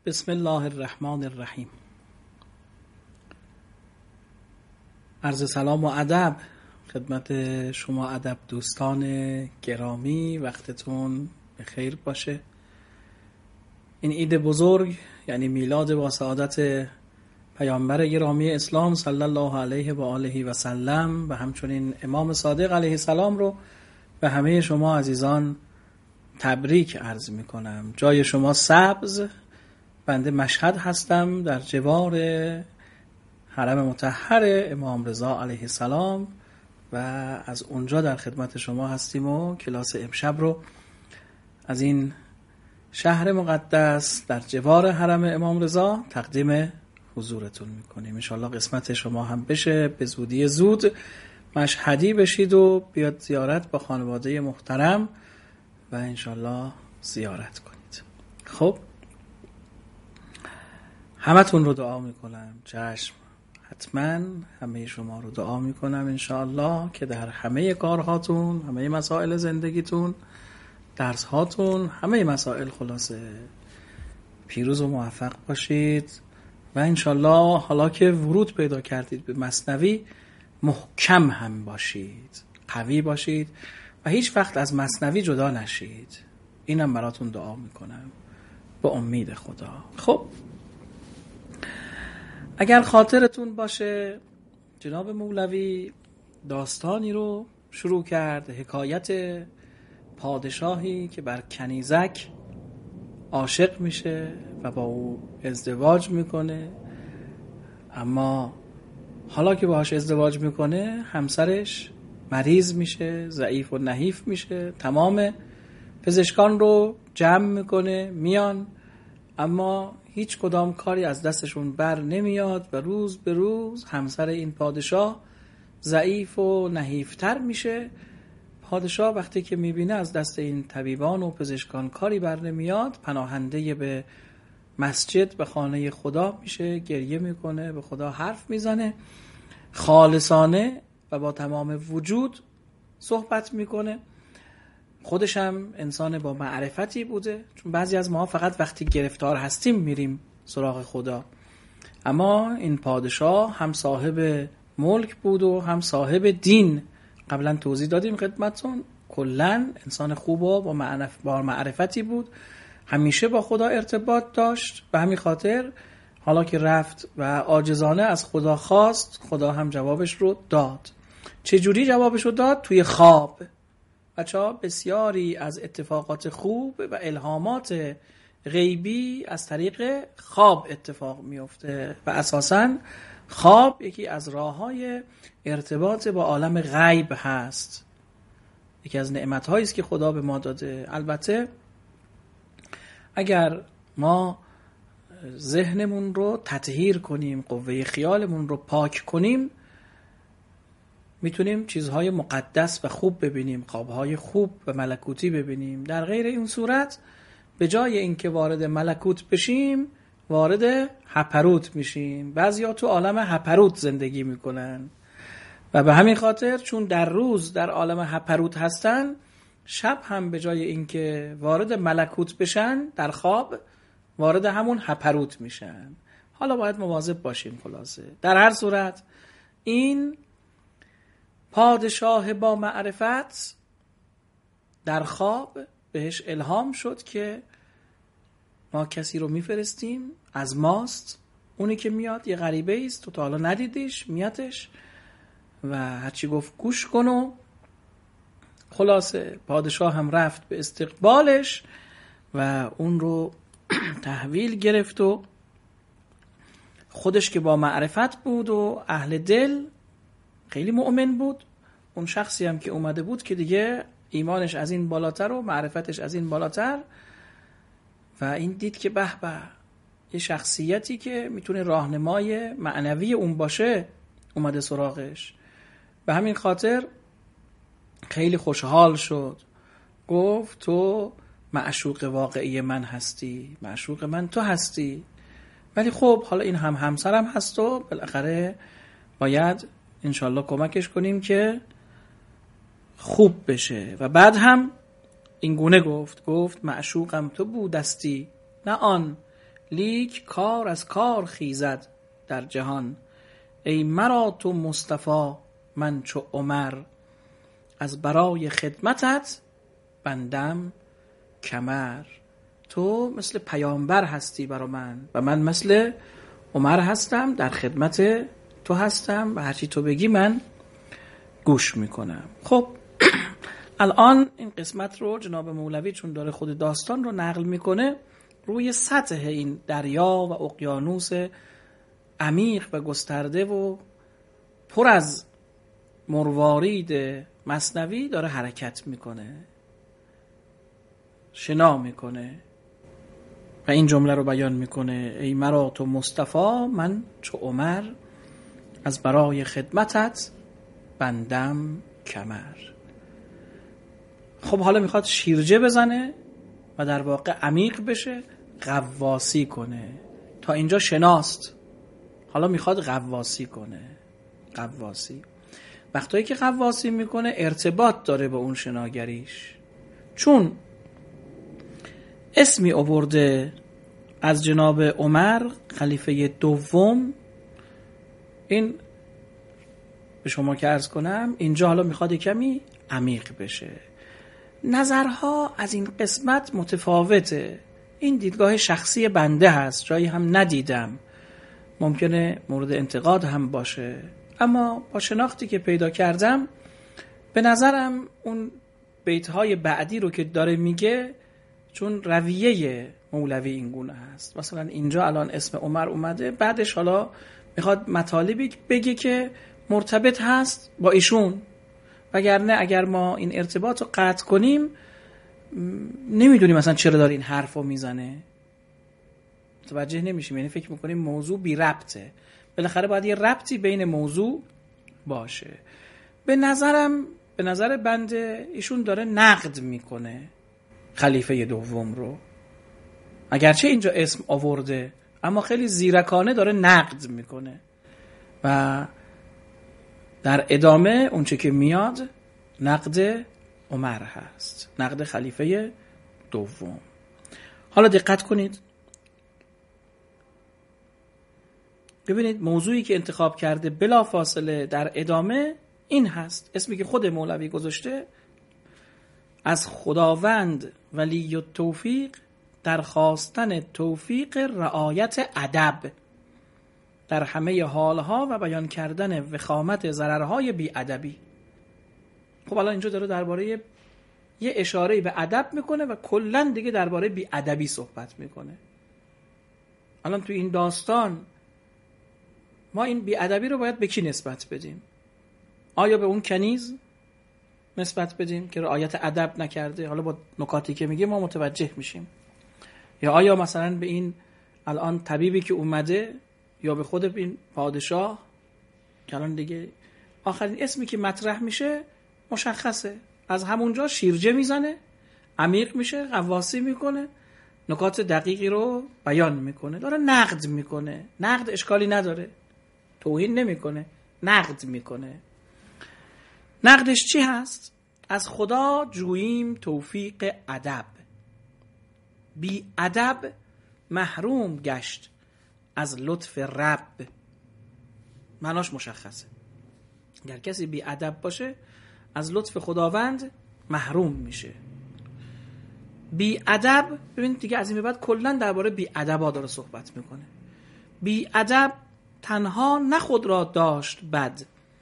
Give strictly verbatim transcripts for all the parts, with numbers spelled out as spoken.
بسم الله الرحمن الرحیم. عرض سلام و ادب خدمت شما ادب دوستان گرامی، وقتتون بخیر باشه. این عید بزرگ یعنی میلاد با سعادت پیامبر گرامی اسلام صلی الله علیه و آله و سلم و همچنین امام صادق علیه السلام رو به همه شما عزیزان تبریک عرض می کنم. جای شما سبز، بنده مشهد هستم در جوار حرم مطهر امام رضا علیه السلام و از اونجا در خدمت شما هستیم و کلاس امشب رو از این شهر مقدس در جوار حرم امام رضا تقدیم حضورتون میکنیم. انشالله قسمت شما هم بشه، به زودی زود مشهدی بشید و بیاد زیارت با خانواده محترم و انشالله زیارت کنید. خب همتون رو دعا میکنم، چشم، حتما همه شما رو دعا میکنم انشالله که در همه کارهاتون، همه مسائل زندگیتون، درس هاتون، همه مسائل خلاصه پیروز و موفق باشید و انشالله حالا که ورود پیدا کردید به مثنوی محکم هم باشید، قوی باشید و هیچ وقت از مثنوی جدا نشید. اینم براتون دعا میکنم به امید خدا. خب اگر خاطرتون باشه جناب مولوی داستانی رو شروع کرد، حکایت پادشاهی که بر کنیزک عاشق میشه و با او ازدواج میکنه، اما حالا که باهاش ازدواج میکنه همسرش مریض میشه، ضعیف و نحیف میشه. تمام پزشکان رو جمع میکنه میان، اما هیچ کدام کاری از دستشون بر نمیاد و روز به روز همسر این پادشاه ضعیف و نحیفتر میشه. پادشاه وقتی که میبینه از دست این طبیبان و پزشکان کاری بر نمیاد، پناهنده به مسجد، به خانه خدا میشه، گریه میکنه، به خدا حرف میزنه، خالصانه و با تمام وجود صحبت میکنه. خودش هم انسان با معرفتی بوده، چون بعضی از ما فقط وقتی گرفتار هستیم میریم سراغ خدا، اما این پادشاه هم صاحب ملک بود و هم صاحب دین. قبلا توضیح دادیم خدمتتون، کلن انسان خوب و با معرف با معرفتی بود، همیشه با خدا ارتباط داشت. به همین خاطر حالا که رفت و عاجزانه از خدا خواست، خدا هم جوابش رو داد. چه جوری جوابش رو داد؟ توی خواب. بچه‌ها بسیاری از اتفاقات خوب و الهامات غیبی از طریق خواب اتفاق میفته و اساساً خواب یکی از راه‌های ارتباط با عالم غیب هست، یکی از نعمت‌هایی است که خدا به ما داده. البته اگر ما ذهنمون رو تطهیر کنیم، قوه خیالمون رو پاک کنیم، میتونیم چیزهای مقدس و خوب ببینیم، خوابهای خوب و ملکوتی ببینیم. در غیر این صورت به جای اینکه وارد ملکوت بشیم وارد هپروت میشیم. بعضیا تو عالم هپروت زندگی میکنن و به همین خاطر چون در روز در عالم هپروت هستن، شب هم به جای اینکه وارد ملکوت بشن در خواب وارد همون هپروت میشن. حالا باید مواظب باشیم. خلاصه در هر صورت این پادشاه با معرفت در خواب بهش الهام شد که ما کسی رو میفرستیم از ماست، اونی که میاد یه غریبه است، تو تا حالا ندیدیش، میادش و هرچی گفت گوش کن. و خلاصه پادشاه هم رفت به استقبالش و اون رو تحویل گرفت و خودش که با معرفت بود و اهل دل، خیلی مؤمن بود، اون شخصی هم که اومده بود که دیگه ایمانش از این بالاتر و معرفتش از این بالاتر و این دید که به به یه شخصیتی که میتونه راهنمای معنوی اون باشه اومده سراغش. به همین خاطر خیلی خوشحال شد، گفت تو معشوق واقعی من هستی، معشوق من تو هستی، ولی خب حالا این هم همسرم هست و بالاخره باید انشالله کمکش کنیم که خوب بشه. و بعد هم این گونه گفت گفت معشوقم تو بودستی نه آن لیک کار از کار خیزد در جهان. ای مرا تو مصطفی من چو عمر، از برای خدمتت بندم کمر. تو مثل پیامبر هستی برا من و من مثل عمر هستم، در خدمت تو هستم و هرچی تو بگی من گوش میکنم. خب الان این قسمت رو جناب مولوی چون داره خود داستان رو نقل میکنه، روی سطح این دریا و اقیانوس عمیق و گسترده و پر از مروارید مثنوی داره حرکت میکنه، شنا میکنه و این جمله رو بیان میکنه: ای مرا تو مصطفی من چو عمر، از برای خدمتت بندم کمر. خب حالا میخواد شیرجه بزنه و در واقع عمیق بشه، غواصی کنه. تا اینجا شناست، حالا میخواد غواصی کنه. غواصی وقتایی که غواصی میکنه ارتباط داره با اون شناگریش، چون اسمی آورده از جناب عمر خلیفه دوم. این به شما که عرض کنم اینجا حالا میخواد کمی عمیق بشه. نظرها از این قسمت متفاوته، این دیدگاه شخصی بنده هست، جایی هم ندیدم، ممکنه مورد انتقاد هم باشه، اما با شناختی که پیدا کردم به نظرم اون بیتهای بعدی رو که داره میگه، چون رویه مولوی این گونه هست، مثلا اینجا الان اسم عمر اومده، بعدش حالا میخواد مطالبی بگه که مرتبط هست با ایشون، وگرنه اگر ما این ارتباط رو قطع کنیم نمیدونیم مثلا چرا داره این حرف رو میزنه، متوجه نمیشیم، یعنی فکر میکنیم موضوع بی ربطه. بالاخره باید یه ربطی بین موضوع باشه. به نظرم به نظر بنده ایشون داره نقد میکنه خلیفه دوم رو، اگرچه اینجا اسم آورده اما خیلی زیرکانه داره نقد میکنه و در ادامه اونچه که میاد نقد عمر هست، نقد خلیفه دوم. حالا دقت کنید ببینید موضوعی که انتخاب کرده بلا فاصله در ادامه این هست، اسمی که خود مولوی گذاشته: از خداوند ولی التوفیق در خواستن توفیق رعایت ادب در همه حالها و بیان کردن وخامت ضررهای بی ادبی. خب الان اینجا داره درباره یه اشاره به ادب میکنه و کلا دیگه درباره بی ادبی صحبت میکنه. الان تو این داستان ما این بی ادبی رو باید به کی نسبت بدیم؟ آیا به اون کنیز نسبت بدیم که رعایت ادب نکرده؟ حالا با نکاتی که میگه ما متوجه میشیم. یا آیا مثلا به این الان طبیبی که اومده، یا به خود این پادشاه که الان دیگه آخرین اسمی که مطرح میشه مشخصه، از همونجا شیرجه میزنه، عمیق میشه، غواصی میکنه، نکات دقیقی رو بیان میکنه، داره نقد میکنه. نقد اشکالی نداره، توهین نمیکنه، نقد میکنه. نقدش چی هست؟ از خدا جوییم توفیق ادب، بی ادب محروم گشت از لطف رب. معناش مشخصه، اگر کسی بی ادب باشه از لطف خداوند محروم میشه. بی ادب، ببینید دیگه از این به بعد کلا درباره بی ادبا داره صحبت میکنه. بی ادب تنها نه خود را داشت بد،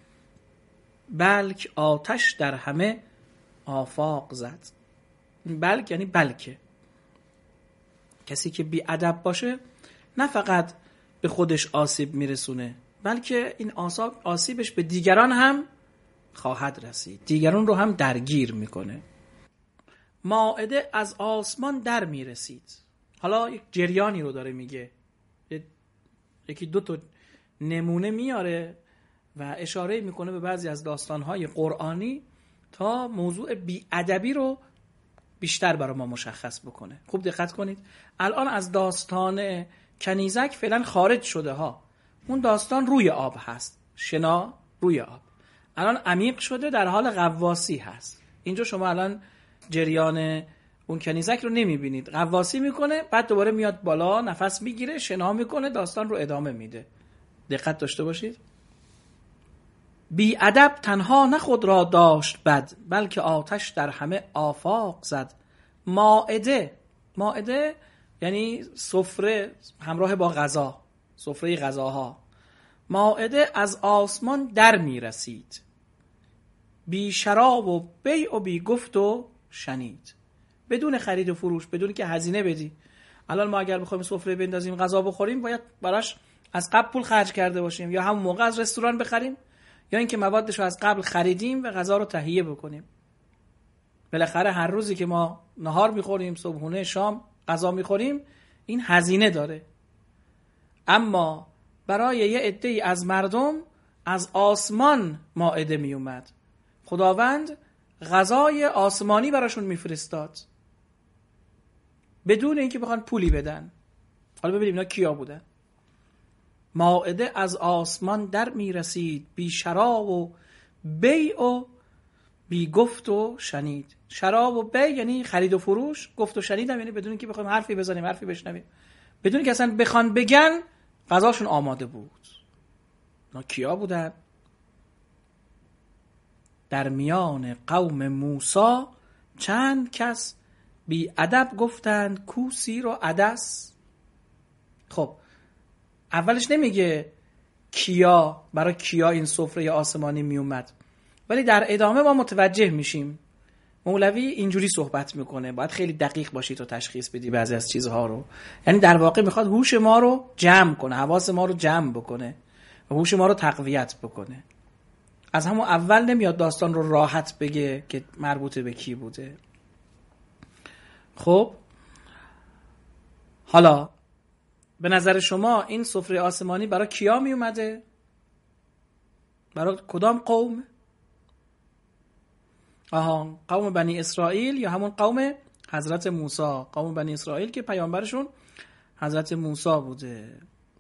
بلک آتش در همه آفاق زد. بلک یعنی بلکه، کسی که بی ادب باشه نه فقط به خودش آسیب میرسونه، بلکه این آسیبش به دیگران هم خواهد رسید، دیگران رو هم درگیر میکنه. مائده از آسمان در میرسید. حالا یک جریانی رو داره میگه، یکی دو تا نمونه میاره و اشاره میکنه به بعضی از داستانهای قرآنی تا موضوع بی‌ادبی رو بیشتر برای ما مشخص بکنه. خوب دقت کنید، الان از داستان کنیزک فعلا خارج شده ها، اون داستان روی آب هست، شنا روی آب. الان عمیق شده، در حال غواصی هست. اینجا شما الان جریان اون کنیزک رو نمیبینید، غواصی میکنه، بعد دوباره میاد بالا، نفس میگیره، شنا میکنه، داستان رو ادامه میده. دقت داشته باشید. بی ادب تنها نه خود را داشت بد، بلکه آتش در همه آفاق زد. مائده، مائده یعنی سفره همراه با غذا، سفره غذاها. مائده از آسمان در میرسید، بی شراب و بیع و بی گفت و شنید. بدون خرید و فروش، بدون که هزینه بدی. الان ما اگر بخوایم سفره بندازیم غذا بخوریم، باید براش از قبل پول خرج کرده باشیم، یا همون موقع از رستوران بخریم، یا اینکه موادش رو از قبل خریدیم و غذا رو تهیه بکنیم. بالاخره هر روزی که ما نهار میخوریم، صبحونه، شام غذا میخوریم، این هزینه داره. اما برای یه عده‌ای از مردم از آسمان مائده می اومد. خداوند غذای آسمانی براشون میفرستاد بدون اینکه بخوان پولی بدن. حالا ببینیم اینا کیا بودن. مائده از آسمان در میرسید، بی شراب و بیع و بی گفت و شنید. شراب و بیع یعنی خرید و فروش، گفت و شنید هم یعنی بدون اینکه بخوایم حرفی بزنیم، حرفی بشنویم، بدون اینکه اصلا بخوان بگن، غذاشون آماده بود. اینا کیا بودن؟ در میان قوم موسی چند کس بی ادب گفتند کو سیر و عدس. خب اولش نمیگه کیا، برای کیا این سفره آسمانی می اومد، ولی در ادامه ما متوجه میشیم مولوی اینجوری صحبت میکنه. باید خیلی دقیق باشی تو تشخیص بدی بعضی از چیزها رو. یعنی در واقع میخواد هوش ما رو جمع کنه، حواس ما رو جمع بکنه و هوش ما رو تقویت بکنه. از همون اول نمیاد داستان رو راحت بگه که مربوط به کی بوده. خب حالا به نظر شما این سفره آسمانی برای کیا می اومده؟ برای کدام قوم؟ آها، قوم بنی اسرائیل یا همون قوم حضرت موسی. قوم بنی اسرائیل که پیامبرشون حضرت موسی بوده.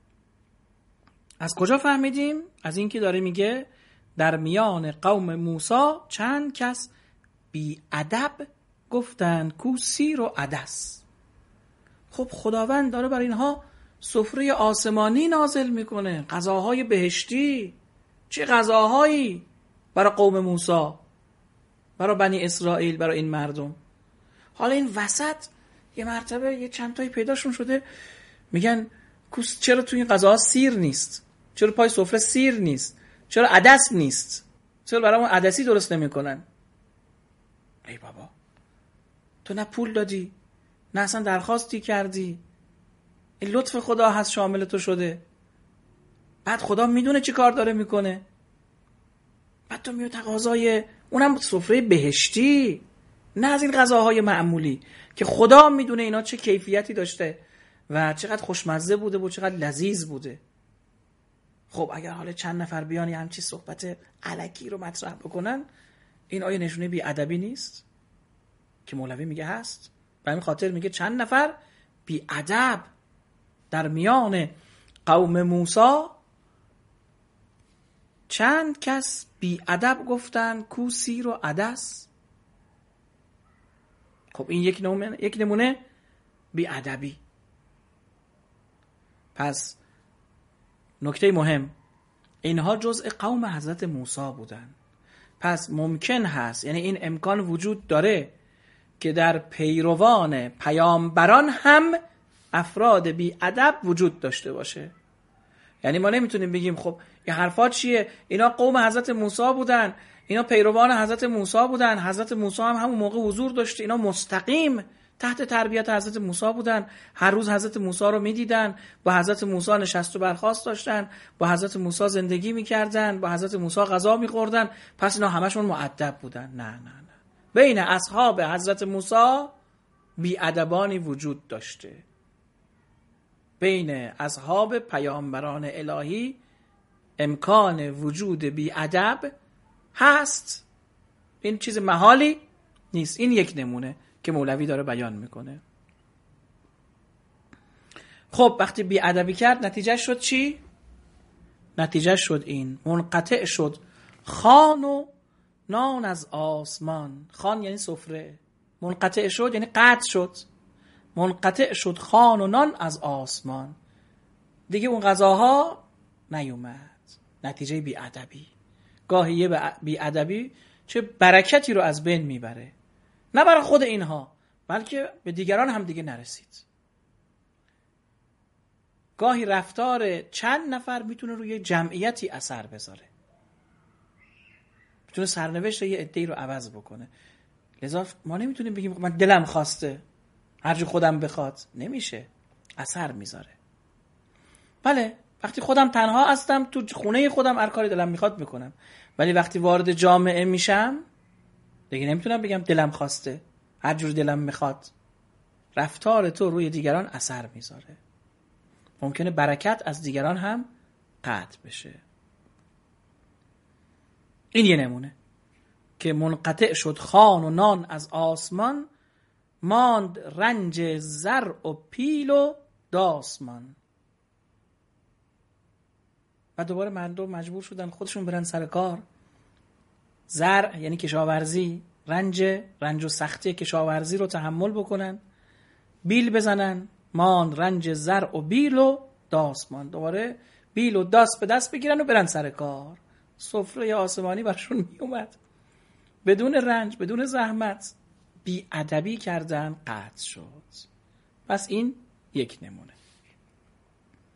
از کجا فهمیدیم؟ از اینکه داره میگه در میان قوم موسی چند کس بی ادب گفتند کو سیر و عدس. خب خداوند داره برای اینها سفره آسمانی نازل میکنه، غذاهای بهشتی. چه غذاهایی برای قوم موسی، برای بنی اسرائیل، برای این مردم. حالا این وسط یه مرتبه یه چند تایی پیداشون شده میگن چرا تو این غذاها سیر نیست؟ چرا پای سفره سیر نیست؟ چرا عدس نیست؟ چرا برامون عدسی درست نمیکنن؟ ای بابا، تو نه پول دادی، نه اصلا درخواستی کردی. این لطف خدا هست شامل تو شده. بعد خدا میدونه چی کار داره میکنه. بعد تو میاد تقاضای اونم سفره بهشتی، نه از این غذاهای معمولی که خدا میدونه اینا چه کیفیتی داشته و چقدر خوشمزه بوده و چقدر لذیذ بوده. خب اگر حالا چند نفر بیان یه همچی صحبت الکی رو مطرح بکنن، این آیا نشونه بی ادبی نیست؟ که مولوی میگه هست. به همین خاطر میگه چند نفر بی ادب در میان قوم موسی چند کس بی ادب گفتن کو سیر و عدس. خب این یک نمونه، یک نمونه بی ادبی. پس نکته مهم، اینها جزء قوم حضرت موسی بودن. پس ممکن هست، یعنی این امکان وجود داره که در پیروان پیامبران هم افراد بی ادب وجود داشته باشه. یعنی ما نمیتونیم بگیم خب این حرفا چیه، اینا قوم حضرت موسی بودن، اینا پیروان حضرت موسی بودن، حضرت موسی هم همون موقع حضور داشته، اینا مستقیم تحت تربیت حضرت موسی بودن، هر روز حضرت موسی رو میدیدن، با حضرت موسی نشست و برخاست داشتن، با حضرت موسی زندگی میکردن، با حضرت موسی غذا میخوردن، پس اینا همشون مؤدب بودن. نه نه نه، بین اصحاب حضرت موسی بی ادبانی وجود داشته. بین اصحاب پیامبران الهی امکان وجود بی ادب هست. این چیز محالی نیست. این یک نمونه که مولوی داره بیان میکنه. خب وقتی بی ادبی کرد نتیجه شد چی؟ نتیجه شد این منقطع شد خوان و نان از آسمان. خوان یعنی سفره، منقطع شد یعنی قطع شد. منقطع شد خوان و نان از آسمان. دیگه اون غذاها نیومد. نتیجه بی‌ادبی. گاهی یه بی‌ادبی چه برکتی رو از بین میبره، نه برای خود اینها بلکه به دیگران هم دیگه نرسید. گاهی رفتار چند نفر میتونه روی جمعیتی اثر بذاره، میتونه سرنوشت یه عده‌ای رو عوض بکنه. لذا ما نمیتونیم بگیم من دلم خواسته هر جو خودم بخواد، نمیشه، اثر میذاره. بله وقتی خودم تنها هستم تو خونه خودم هر کاری دلم میخواد میکنم، ولی وقتی وارد جامعه میشم دیگه نمیتونم بگم دلم خواسته هر جور دلم میخواد. رفتار تو روی دیگران اثر میذاره، ممکنه برکت از دیگران هم قطع بشه. این یه نمونه که منقطع شد خوان و نان از آسمان، ماند رنج زرع و پیل و داسمان. و دوباره مردم مجبور شدن خودشون برن سر کار. زرع یعنی کشاورزی، رنج رنج و سختی کشاورزی رو تحمل بکنن، بیل بزنن، مان رنج زرع و بیل و داسمان. دوباره بیل و داس به دست بگیرن و برن سر کار. سفره آسمانی برشون می اومد بدون رنج بدون زحمت. بی ادبی کردن قطع شد. پس این یک نمونه.